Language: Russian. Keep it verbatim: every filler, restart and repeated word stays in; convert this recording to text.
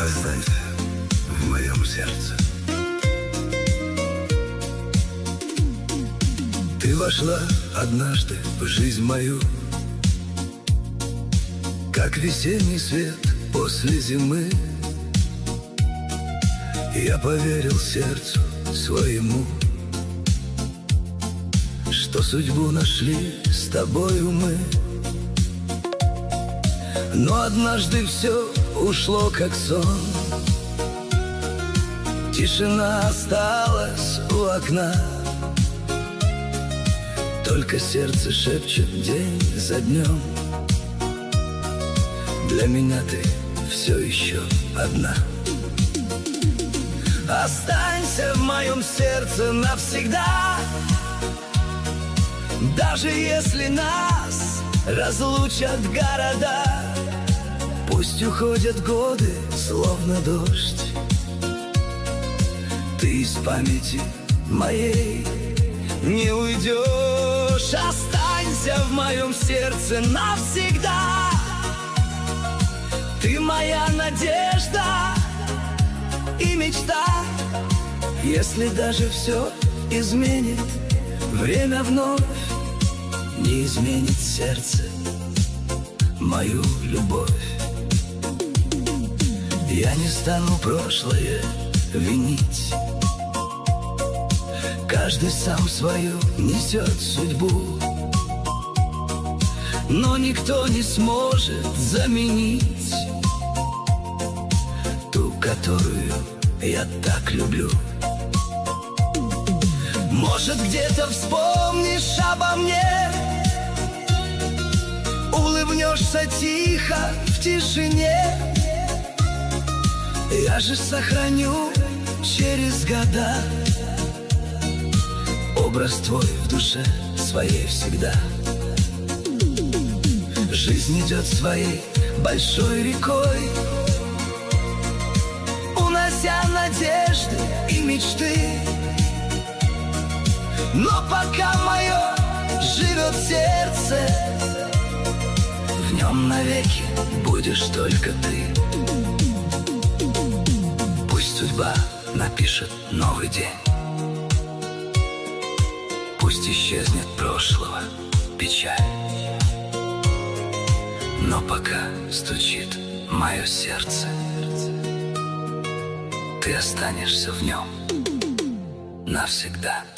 Останься в моем сердце. Ты вошла однажды в жизнь мою, как весенний свет после зимы. Я поверил сердцу своему, что судьбу нашли с тобою мы. Но однажды все ушло как сон, тишина осталась у окна. Только сердце шепчет день за днем: для меня ты все еще одна. Останься в моем сердце навсегда, даже если нас разлучат города. Пусть уходят годы, словно дождь, ты из памяти моей не уйдешь. Останься в моем сердце навсегда, ты моя надежда и мечта. Если даже все изменит время, вновь не изменит сердце мою любовь. Я не стану прошлое винить, каждый сам свою несет судьбу, но никто не сможет заменить ту, которую я так люблю. Может, где-то вспомнишь обо мне, улыбнешься тихо в тишине. Я же сохраню через года образ твой в душе своей всегда. Жизнь идет своей большой рекой, унося надежды и мечты. Но пока мое живет сердце, в нем навеки будешь только ты. Пусть судьба напишет новый день, пусть исчезнет прошлого печаль, но пока стучит мое сердце, ты останешься в нем навсегда.